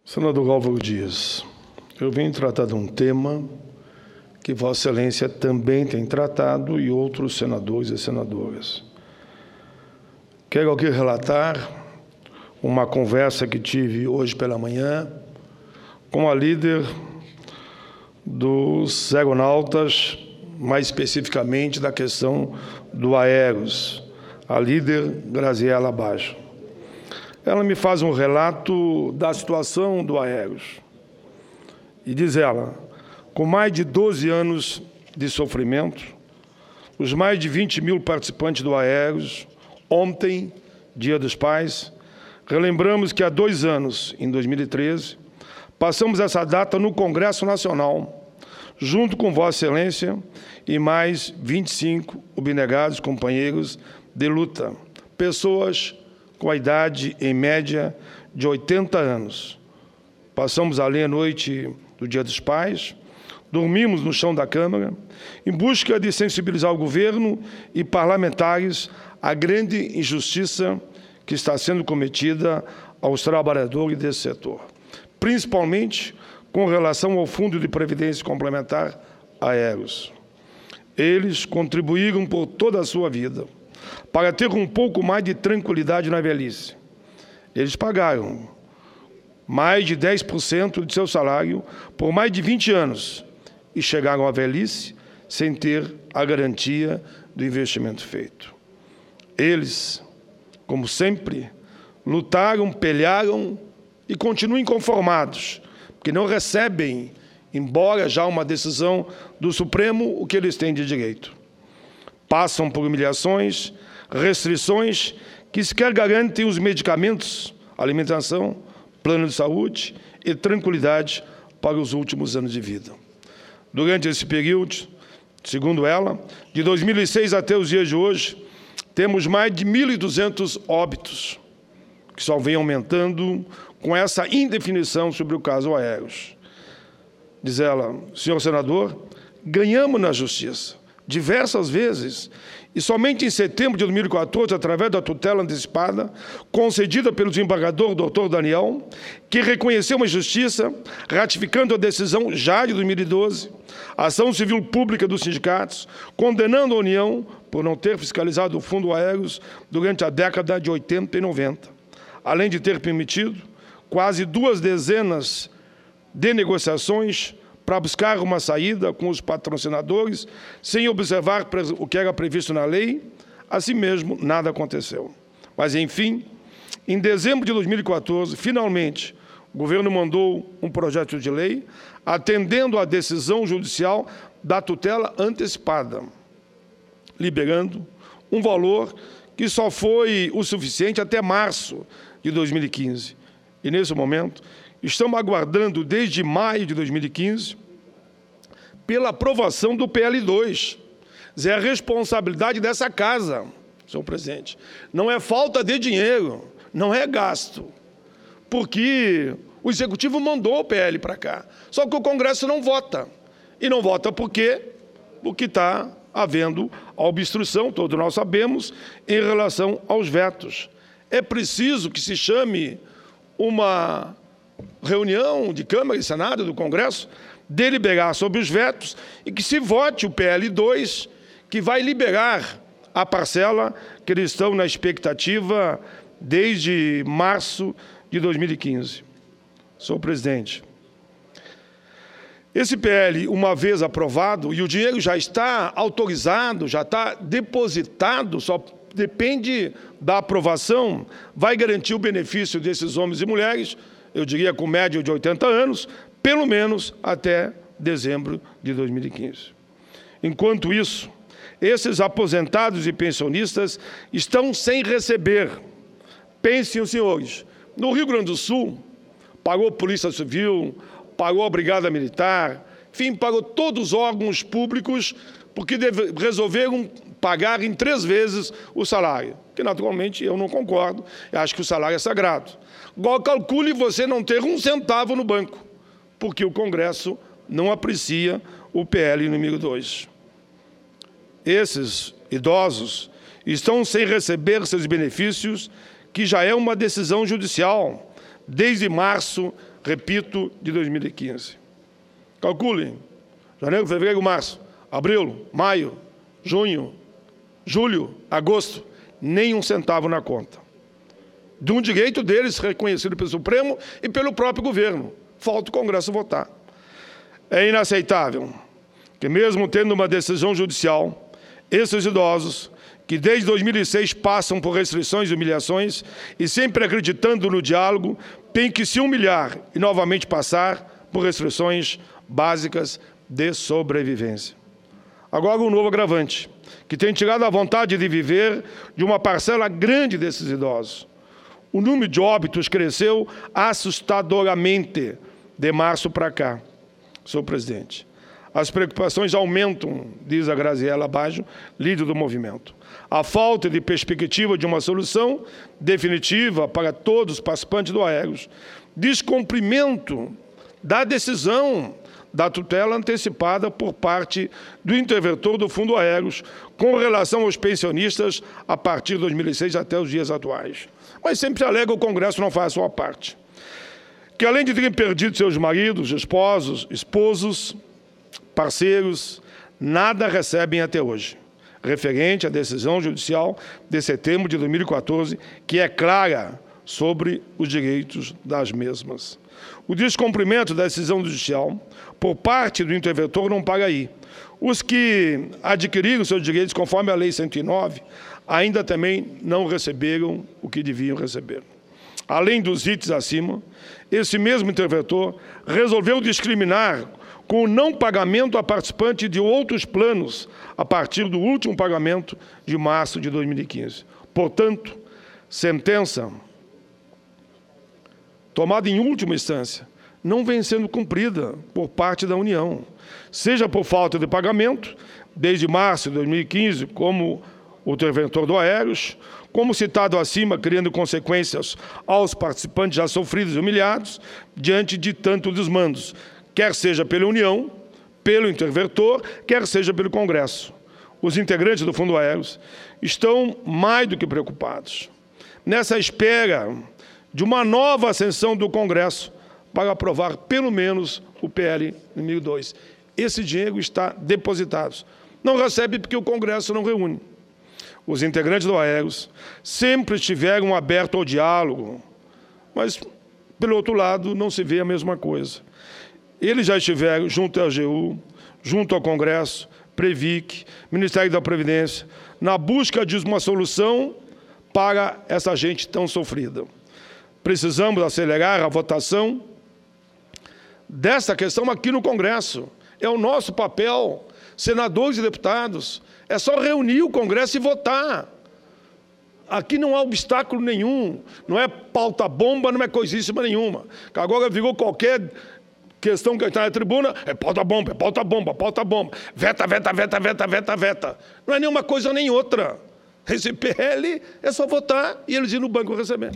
Senador Álvaro Dias, eu venho tratar de um tema que Vossa Excelência também tem tratado e outros senadores e senadoras. Quero aqui relatar uma conversa que tive hoje pela manhã com a líder dos aeronautas, mais especificamente da questão do Aeros, a líder Graziela Baggio. Ela me faz um relato da situação do Aeros. E diz ela, com mais de 12 anos de sofrimento, os mais de 20 mil participantes do Aeros, ontem, Dia dos Pais, relembramos que há 2 anos, em 2013, passamos essa data no Congresso Nacional, junto com Vossa Excelência e mais 25 abnegados companheiros de luta, pessoas com a idade, em média, de 80 anos. Passamos ali a noite do Dia dos Pais, dormimos no chão da Câmara, em busca de sensibilizar o governo e parlamentares à grande injustiça que está sendo cometida aos trabalhadores desse setor, principalmente com relação ao Fundo de Previdência Complementar Aeros. Eles contribuíram por toda a sua vida para ter um pouco mais de tranquilidade na velhice. Eles pagaram mais de 10% de seu salário por mais de 20 anos e chegaram à velhice sem ter a garantia do investimento feito. Eles, como sempre, lutaram, pelearam e continuam inconformados, porque não recebem, embora já uma decisão do Supremo, o que eles têm de direito. Passam por humilhações, restrições que sequer garantem os medicamentos, alimentação, plano de saúde e tranquilidade para os últimos anos de vida. Durante esse período, segundo ela, de 2006 até os dias de hoje, temos mais de 1.200 óbitos, que só vem aumentando com essa indefinição sobre o caso Aeros. Diz ela, senhor senador, ganhamos na justiça diversas vezes, e somente em setembro de 2014, através da tutela antecipada, concedida pelo desembargador Dr. Daniel, que reconheceu a justiça, ratificando a decisão já de 2012, a ação civil pública dos sindicatos, condenando a União por não ter fiscalizado o Fundo Aeros durante a década de 80 e 90, além de ter permitido quase 2 dezenas de negociações para buscar uma saída com os patrocinadores, sem observar o que era previsto na lei, assim mesmo nada aconteceu. Mas, enfim, em dezembro de 2014, finalmente, o governo mandou um projeto de lei atendendo à decisão judicial da tutela antecipada, liberando um valor que só foi o suficiente até março de 2015. E, nesse momento, estamos aguardando desde maio de 2015 pela aprovação do PL2. É a responsabilidade dessa casa, senhor presidente. Não é falta de dinheiro, não é gasto, porque o Executivo mandou o PL para cá. Só que o Congresso não vota. E não vota por quê? Porque está havendo a obstrução, todos nós sabemos, em relação aos vetos. É preciso que se chame uma reunião de Câmara e Senado do Congresso, deliberar sobre os vetos e que se vote o PL2, que vai liberar a parcela que eles estão na expectativa desde março de 2015. Senhor presidente, esse PL, uma vez aprovado, e o dinheiro já está autorizado, já está depositado, só depende da aprovação, vai garantir o benefício desses homens e mulheres, eu diria com média de 80 anos, pelo menos até dezembro de 2015. Enquanto isso, esses aposentados e pensionistas estão sem receber. Pensem os senhores, no Rio Grande do Sul, pagou Polícia Civil, pagou a Brigada Militar, enfim, pagou todos os órgãos públicos, porque resolveram pagar em 3 vezes o salário, que naturalmente eu não concordo, eu acho que o salário é sagrado. Igual calcule você não ter 1 centavo no banco, porque o Congresso não aprecia o PL número 2. Esses idosos estão sem receber seus benefícios, que já é uma decisão judicial, desde março, repito, de 2015. Calculem, janeiro, fevereiro, março, abril, maio, junho, julho, agosto, nem um centavo na conta. De um direito deles reconhecido pelo Supremo e pelo próprio governo. Falta o Congresso votar. É inaceitável que, mesmo tendo uma decisão judicial, esses idosos, que desde 2006 passam por restrições e humilhações e sempre acreditando no diálogo, têm que se humilhar e novamente passar por restrições básicas de sobrevivência. Agora, um novo agravante, que tem tirado a vontade de viver de uma parcela grande desses idosos. O número de óbitos cresceu assustadoramente de março para cá, senhor presidente. As preocupações aumentam, diz a Graziela Baggio, líder do movimento. A falta de perspectiva de uma solução definitiva para todos os participantes do Aeros, descumprimento da decisão da tutela antecipada por parte do interventor do Fundo Aeros com relação aos pensionistas a partir de 2006 até os dias atuais. Mas sempre se alega que o Congresso não faz a sua parte. Que além de terem perdido seus maridos, esposos, parceiros, nada recebem até hoje, referente à decisão judicial de setembro de 2014, que é clara sobre os direitos das mesmas. O descumprimento da decisão judicial por parte do interventor não para aí. Os que adquiriram seus direitos conforme a Lei 109 ainda também não receberam o que deviam receber. Além dos itens acima, esse mesmo interventor resolveu discriminar com o não pagamento a participante de outros planos a partir do último pagamento de março de 2015. Portanto, sentença tomada em última instância, não vem sendo cumprida por parte da União, seja por falta de pagamento, desde março de 2015, como o interventor do Aeros, como citado acima, criando consequências aos participantes já sofridos e humilhados, diante de tantos desmandos, quer seja pela União, pelo interventor, quer seja pelo Congresso. Os integrantes do Fundo Aeros estão mais do que preocupados. Nessa espera de uma nova ascensão do Congresso para aprovar, pelo menos, o PL 1002. Esse dinheiro está depositado. Não recebe porque o Congresso não reúne. Os integrantes do Aeros sempre estiveram abertos ao diálogo, mas, pelo outro lado, não se vê a mesma coisa. Eles já estiveram junto à AGU, junto ao Congresso, Previc, Ministério da Previdência, na busca de uma solução para essa gente tão sofrida. Precisamos acelerar a votação dessa questão aqui no Congresso. É o nosso papel, senadores e deputados. É só reunir o Congresso e votar. Aqui não há obstáculo nenhum. Não é pauta-bomba, não é coisíssima nenhuma. Que agora virou qualquer questão que está na tribuna, é pauta-bomba, é pauta-bomba, pauta-bomba. Veta, veta, veta, veta, veta, veta. Não é nenhuma coisa nem outra. Esse PL é só votar e eles ir no banco receber.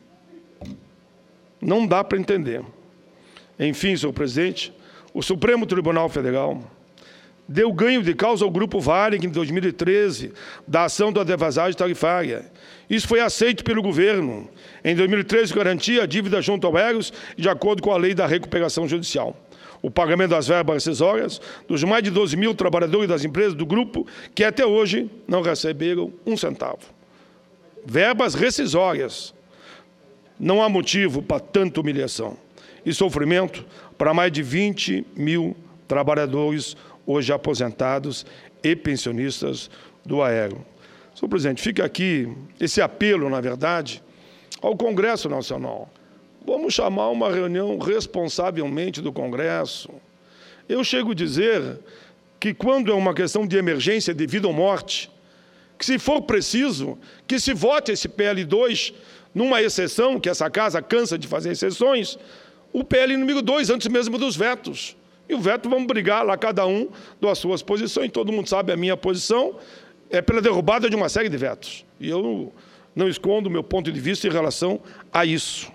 Não dá para entender. Enfim, senhor presidente, o Supremo Tribunal Federal deu ganho de causa ao Grupo Varig em 2013 da ação da defasagem tarifária. Isso foi aceito pelo governo. Em 2013, garantia a dívida junto ao Aeros de acordo com a lei da recuperação judicial. O pagamento das verbas rescisórias dos mais de 12 mil trabalhadores das empresas do grupo que até hoje não receberam um centavo. Verbas rescisórias. Não há motivo para tanta humilhação e sofrimento para mais de 20 mil trabalhadores hoje aposentados e pensionistas do Aero. Senhor presidente, fica aqui esse apelo, na verdade, ao Congresso Nacional. Vamos chamar uma reunião responsavelmente do Congresso. Eu chego a dizer que quando é uma questão de emergência de vida ou morte, que se for preciso, que se vote esse PL2 numa exceção, que essa casa cansa de fazer exceções, o PL número 2, antes mesmo dos vetos. E o veto, vamos brigar lá, cada um das suas posições, todo mundo sabe a minha posição, é pela derrubada de uma série de vetos. E eu não escondo o meu ponto de vista em relação a isso.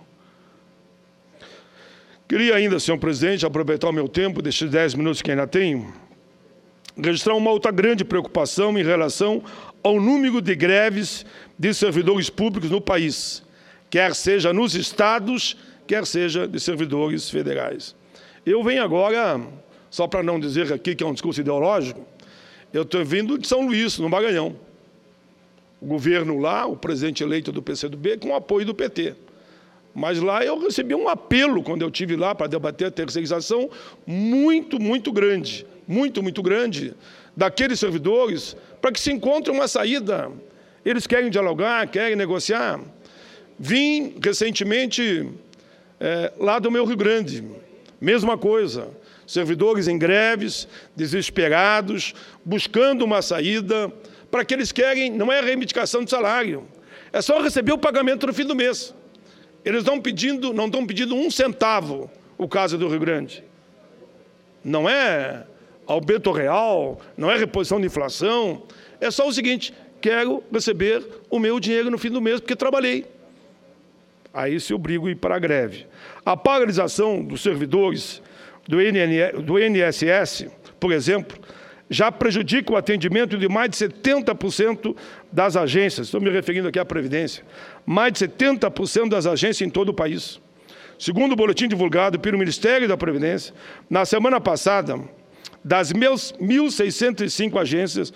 Queria ainda, senhor presidente, aproveitar o meu tempo, destes 10 minutos que ainda tenho, registrar uma outra grande preocupação em relação ao número de greves de servidores públicos no país, quer seja nos estados, quer seja de servidores federais. Eu venho agora, só para não dizer aqui que é um discurso ideológico, eu estou vindo de São Luís, no Maranhão. O governo lá, o presidente eleito do PCdoB, com o apoio do PT. Mas lá eu recebi um apelo, quando eu estive lá para debater a terceirização, muito grande, muito grande, daqueles servidores, para que se encontre uma saída. Eles querem dialogar, querem negociar. Vim recentemente lá do meu Rio Grande, mesma coisa. Servidores em greves, desesperados, buscando uma saída, para que eles querem, não é a reivindicação de salário, é só receber o pagamento no fim do mês. Eles não estão pedindo um centavo, o caso do Rio Grande. Não é aumento real, não é reposição de inflação, é só o seguinte: quero receber o meu dinheiro no fim do mês, porque trabalhei. Aí se obrigo a ir para a greve. A paralisação dos servidores do INSS, por exemplo, já prejudica o atendimento de mais de 70% das agências. Estou me referindo aqui à Previdência. Mais de 70% das agências em todo o país. Segundo o boletim divulgado pelo Ministério da Previdência, na semana passada, das 1.605 agências,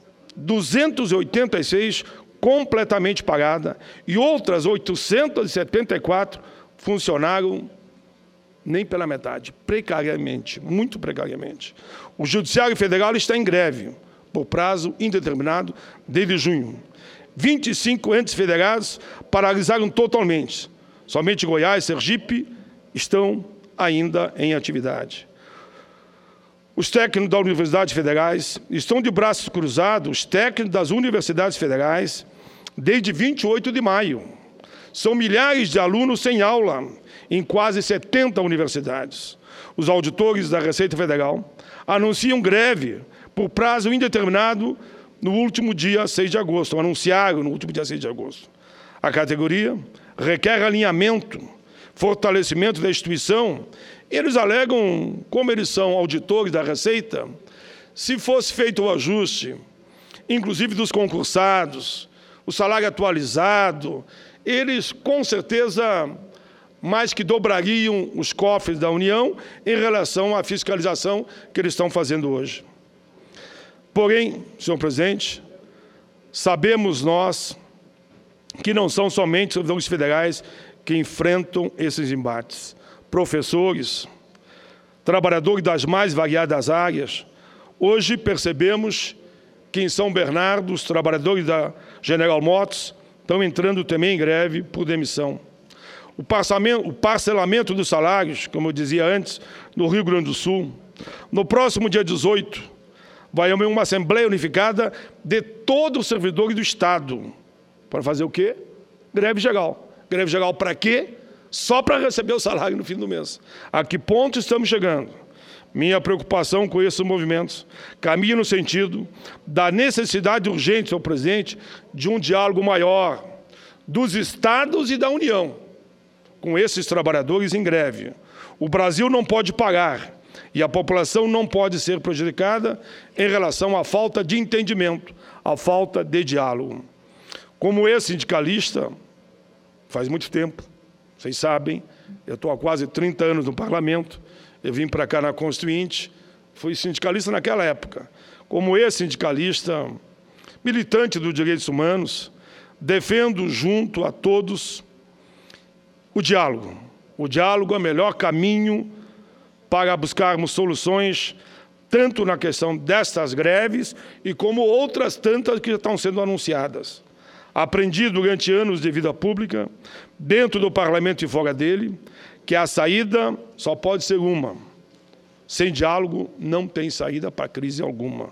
286 completamente paradas e outras 874 funcionaram nem pela metade, precariamente, muito precariamente. O Judiciário Federal está em greve, por prazo indeterminado, desde junho. 25 entes federados paralisaram totalmente. Somente Goiás e Sergipe estão ainda em atividade. Os técnicos das universidades federais estão de braços cruzados, os técnicos das universidades federais, desde 28 de maio. São milhares de alunos sem aula em quase 70 universidades. Os auditores da Receita Federal anunciam greve por prazo indeterminado no último dia 6 de agosto, anunciaram no último dia 6 de agosto. A categoria requer alinhamento, fortalecimento da instituição. Eles alegam, como eles são auditores da Receita, se fosse feito o ajuste, inclusive dos concursados, o salário atualizado, eles, com certeza, mais que dobrariam os cofres da União em relação à fiscalização que eles estão fazendo hoje. Porém, senhor presidente, sabemos nós que não são somente servidores federais que enfrentam esses embates. Professores, trabalhadores das mais variadas áreas. Hoje percebemos que em São Bernardo, os trabalhadores da General Motors estão entrando também em greve por demissão. O parcelamento dos salários, como eu dizia antes, no Rio Grande do Sul. No próximo dia 18, vai haver uma Assembleia Unificada de todos os servidores do Estado. Para fazer o quê? Greve geral. Greve geral para quê? Só para receber o salário no fim do mês. A que ponto estamos chegando? Minha preocupação com esses movimentos caminha no sentido da necessidade urgente, senhor presidente, de um diálogo maior dos estados e da União com esses trabalhadores em greve. O Brasil não pode parar e a população não pode ser prejudicada em relação à falta de entendimento, à falta de diálogo. Como ex-sindicalista, faz muito tempo, vocês sabem, eu estou há quase 30 anos no parlamento, eu vim para cá na Constituinte, fui sindicalista naquela época. Como ex-sindicalista, militante dos direitos humanos, defendo junto a todos o diálogo. O diálogo é o melhor caminho para buscarmos soluções, tanto na questão destas greves e como outras tantas que estão sendo anunciadas. Aprendi durante anos de vida pública, dentro do parlamento e fora dele, que a saída só pode ser uma. Sem diálogo, não tem saída para crise alguma.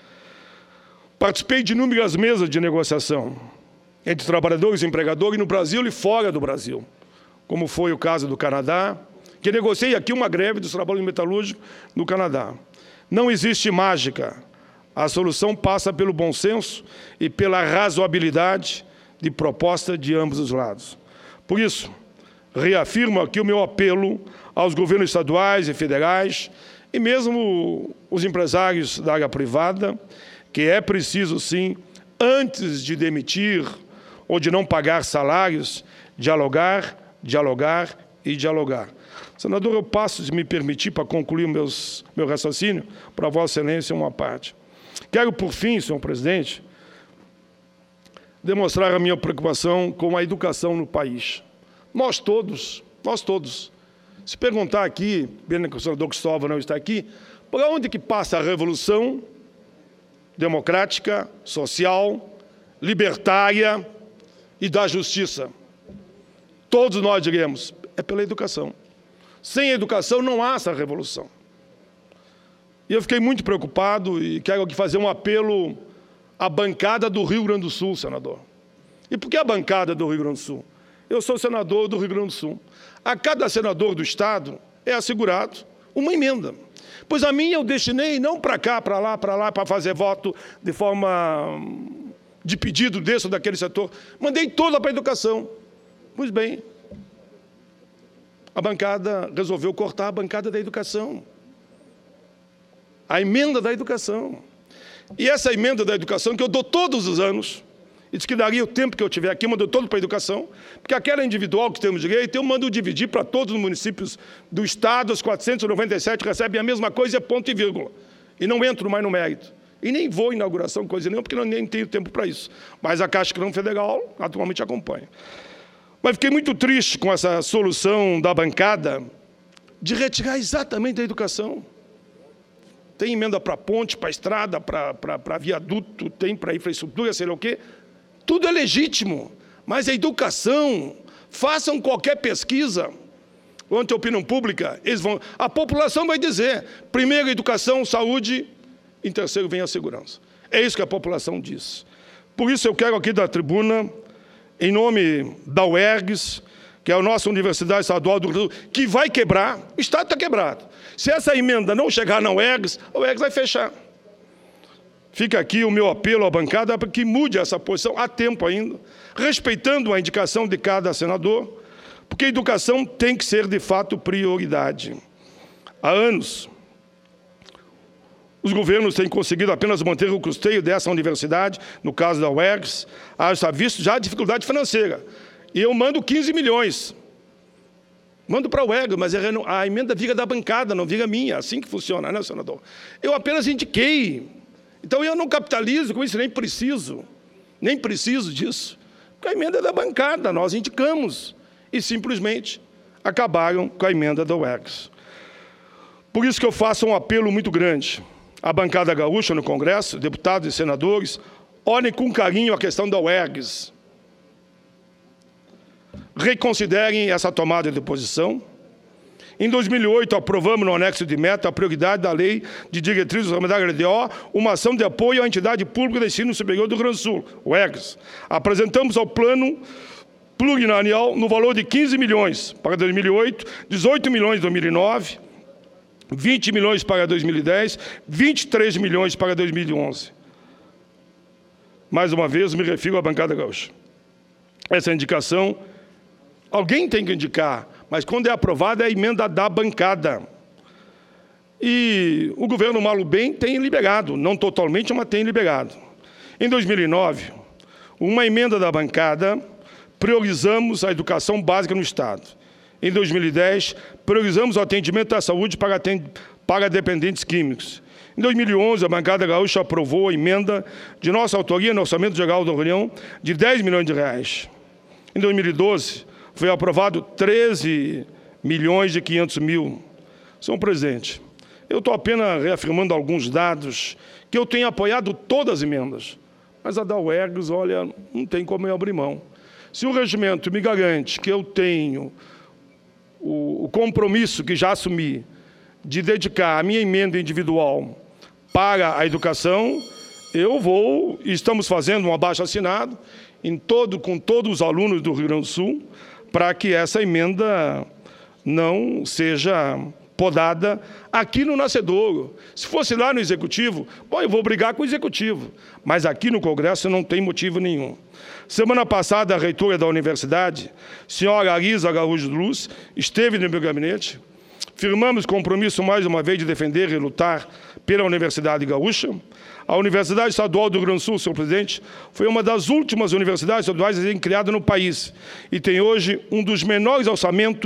Participei de inúmeras mesas de negociação entre trabalhadores e empregadores no Brasil e fora do Brasil, como foi o caso do Canadá, que negociei aqui uma greve dos trabalhadores metalúrgicos no Canadá. Não existe mágica. A solução passa pelo bom senso e pela razoabilidade de proposta de ambos os lados. Por isso, reafirmo aqui o meu apelo aos governos estaduais e federais e mesmo os empresários da área privada, que é preciso, sim, antes de demitir ou de não pagar salários, dialogar e dialogar. Senador, eu passo, se me permitir, para concluir meu raciocínio, para Vossa Excelência, uma parte. Quero, por fim, senhor presidente, demonstrar a minha preocupação com a educação no país. Nós todos, se perguntar aqui, pena que o senador Cristóvão não está aqui, por onde que passa a revolução democrática, social, libertária e da justiça? Todos nós diremos, é pela educação. Sem educação não há essa revolução. E eu fiquei muito preocupado e quero aqui fazer um apelo à bancada do Rio Grande do Sul, senador. E por que a bancada do Rio Grande do Sul? Eu sou senador do Rio Grande do Sul. A cada senador do Estado é assegurado uma emenda. Pois a minha eu destinei não para cá, para lá, para fazer voto de forma de pedido desse ou daquele setor. Mandei toda para a educação. Pois bem, a bancada resolveu cortar a bancada da educação. A emenda da educação. E essa emenda da educação que eu dou todos os anos, e diz que daria o tempo que eu tiver aqui, eu mando todo para a educação, porque aquela individual que temos direito, eu mando dividir para todos os municípios do Estado, os 497 recebem a mesma coisa, é ponto e vírgula. E não entro mais no mérito. E nem vou à inauguração, coisa nenhuma, porque eu nem tenho tempo para isso. Mas a Caixa Econômica Federal atualmente acompanha. Mas fiquei muito triste com essa solução da bancada de retirar exatamente a educação. Tem emenda para ponte, para estrada, para viaduto, tem para infraestrutura, sei lá o quê. Tudo é legítimo, mas a educação, façam qualquer pesquisa, ante a opinião pública, a população vai dizer, primeiro educação, saúde, em terceiro vem a segurança. É isso que a população diz. Por isso eu quero aqui da tribuna, em nome da UERGS, que é a nossa Universidade Estadual do Rio, que vai quebrar, o Estado está quebrado. Se essa emenda não chegar na UERGS, a UERGS vai fechar. Fica aqui o meu apelo à bancada para que mude essa posição, há tempo ainda, respeitando a indicação de cada senador, porque a educação tem que ser, de fato, prioridade. Há anos, os governos têm conseguido apenas manter o custeio dessa universidade, no caso da UERGS, está visto já a dificuldade financeira. E eu mando 15 milhões. Mando para a UERGS, mas a emenda vira da bancada, não vira minha. Assim que funciona, né, senador? Eu apenas indiquei. Então eu não capitalizo com isso, nem preciso disso. Porque a emenda é da bancada, nós indicamos. E simplesmente acabaram com a emenda da UERGS. Por isso que eu faço um apelo muito grande à bancada gaúcha no Congresso, deputados e senadores, olhem com carinho a questão da UERGS. Reconsiderem essa tomada de posição. Em 2008, aprovamos no anexo de meta a prioridade da Lei de Diretrizes Orçamentárias LDO, uma ação de apoio à entidade pública de ensino superior do Rio Grande do Sul, UERGS. Apresentamos ao plano plurianual no valor de 15 milhões para 2008, 18 milhões em 2009, 20 milhões para 2010, 23 milhões para 2011. Mais uma vez, me refiro à bancada gaúcha. Essa indicação, alguém tem que indicar, mas quando é aprovada é a emenda da bancada. E o governo Malubem tem liberado, não totalmente, mas tem liberado. Em 2009, uma emenda da bancada, priorizamos a educação básica no Estado. Em 2010, priorizamos o atendimento à saúde para dependentes químicos. Em 2011, a bancada gaúcha aprovou a emenda de nossa autoria no Orçamento Geral da União de 10 milhões de reais. Em 2012, foi aprovado 13 milhões de 500 mil. Senhor presidente, eu estou apenas reafirmando alguns dados que eu tenho apoiado todas as emendas. Mas a da UERGS, olha, não tem como eu abrir mão. Se o regimento me garante que eu tenho o compromisso que já assumi de dedicar a minha emenda individual para a educação, eu vou, e estamos fazendo um abaixo-assinado com todos os alunos do Rio Grande do Sul, para que essa emenda não seja podada aqui no Nascedouro. Se fosse lá no Executivo, bom, eu vou brigar com o Executivo, mas aqui no Congresso não tem motivo nenhum. Semana passada, a reitora da universidade, senhora Arisa Araújo Luz, esteve no meu gabinete. Firmamos compromisso, mais uma vez, de defender e lutar pela Universidade Gaúcha. A Universidade Estadual do Rio Grande do Sul, senhor presidente, foi uma das últimas universidades estaduais a serem criadas no país e tem hoje um dos menores orçamentos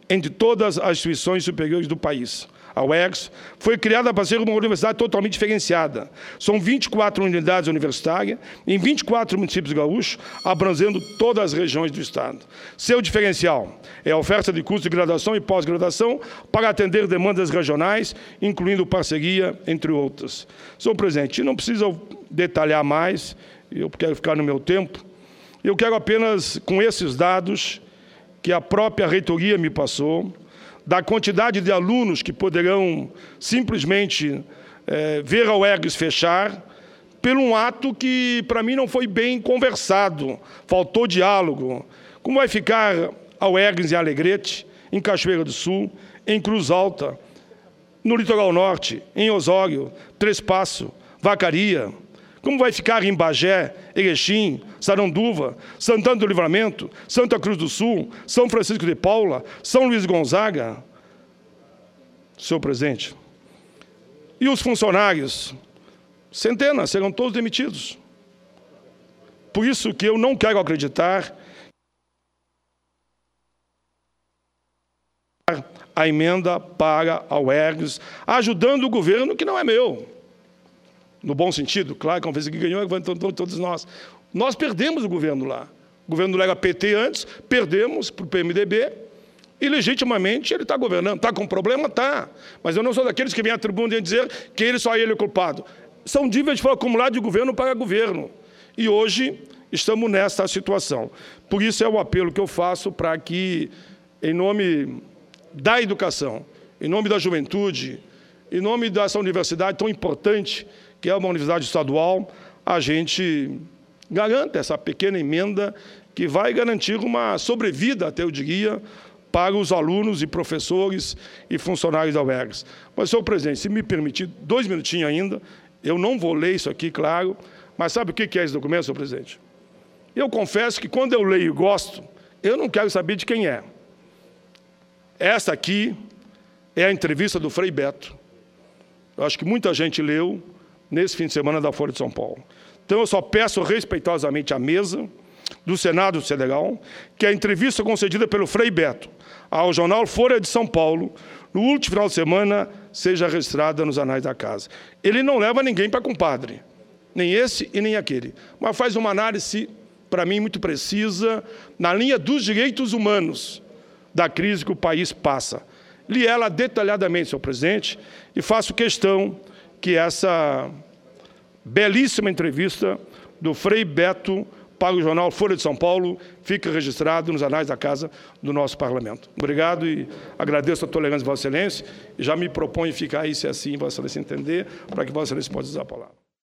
entre todas as instituições superiores do país. A UERGS foi criada para ser uma universidade totalmente diferenciada. São 24 unidades universitárias em 24 municípios gaúchos, abrangendo todas as regiões do Estado. Seu diferencial é a oferta de cursos de graduação e pós-graduação para atender demandas regionais, incluindo parceria, entre outras. Senhor presidente, não precisa detalhar mais, eu quero ficar no meu tempo. Eu quero apenas, com esses dados que a própria reitoria me passou, da quantidade de alunos que poderão simplesmente ver a UERGS fechar, por um ato que, para mim, não foi bem conversado, faltou diálogo. Como vai ficar a UERGS em Alegrete, em Cachoeira do Sul, em Cruz Alta, no Litoral Norte, em Osório, Três Passos, Vacaria? Como vai ficar em Bagé, Erechim, Saranduva, Santana do Livramento, Santa Cruz do Sul, São Francisco de Paula, São Luís Gonzaga? Senhor presidente, e os funcionários? Centenas serão todos demitidos. Por isso que eu não quero acreditar a emenda para a UERGS, ajudando o governo que não é meu. No bom sentido, claro, que uma vez que ganhou, todos nós. Nós perdemos o governo lá. O governo era PT antes, perdemos para o PMDB, e legitimamente ele está governando. Está com problema? Está. Mas eu não sou daqueles que vêm à tribuna dizer que só ele é culpado. São dívidas que foram acumuladas de governo para governo. E hoje estamos nessa situação. Por isso é o apelo que eu faço para que, em nome da educação, em nome da juventude, em nome dessa universidade tão importante, que é uma universidade estadual, a gente garanta essa pequena emenda que vai garantir uma sobrevida, até eu diria, para os alunos e professores e funcionários da UERGS. Mas, senhor presidente, se me permitir 2 minutinhos ainda, eu não vou ler isso aqui, claro, mas sabe o que é esse documento, senhor presidente? Eu confesso que quando eu leio e gosto, eu não quero saber de quem é. Essa aqui é a entrevista do Frei Beto. Eu acho que muita gente leu nesse fim de semana da Folha de São Paulo. Então, eu só peço respeitosamente à mesa do Senado Federal que a entrevista concedida pelo Frei Beto ao jornal Folha de São Paulo, no último final de semana, seja registrada nos anais da casa. Ele não leva ninguém para compadre, nem esse e nem aquele, mas faz uma análise, para mim, muito precisa, na linha dos direitos humanos da crise que o país passa. Li ela detalhadamente, senhor presidente, e faço questão que essa belíssima entrevista do Frei Beto para o jornal Folha de São Paulo fique registrado nos anais da casa do nosso parlamento. Obrigado e agradeço a tolerância de Vossa Excelência e já me proponho ficar aí, se assim Vossa Excelência entender, para que Vossa Excelência possa usar a palavra.